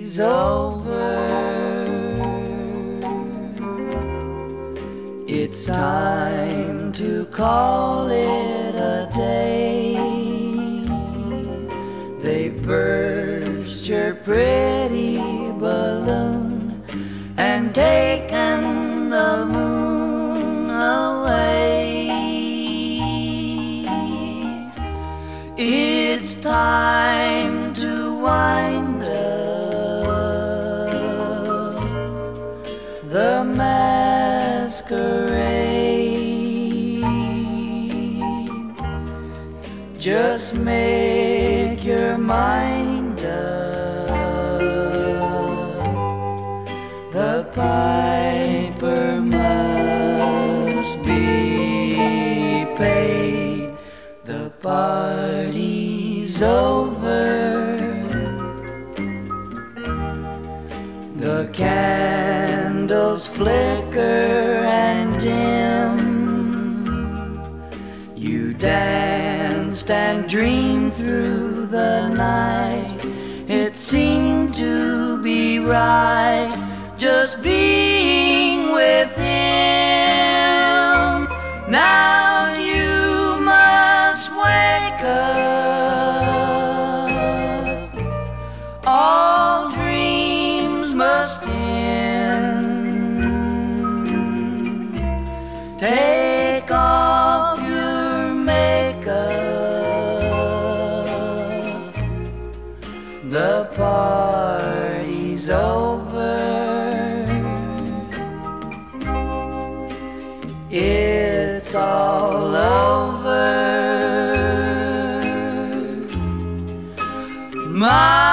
party's over. It's time to call it a day. They've burst your pretty balloon and taken the moon away. It's time to wind up the masquerade. Just make your mind up. The piper must be paid. The party's over. The candles flicker and dim. You danced and dreamed through the night. It seemed to be right, just being with him. Now you must wake up. All dreams must end. Take off your makeup. The party's over. It's all over. My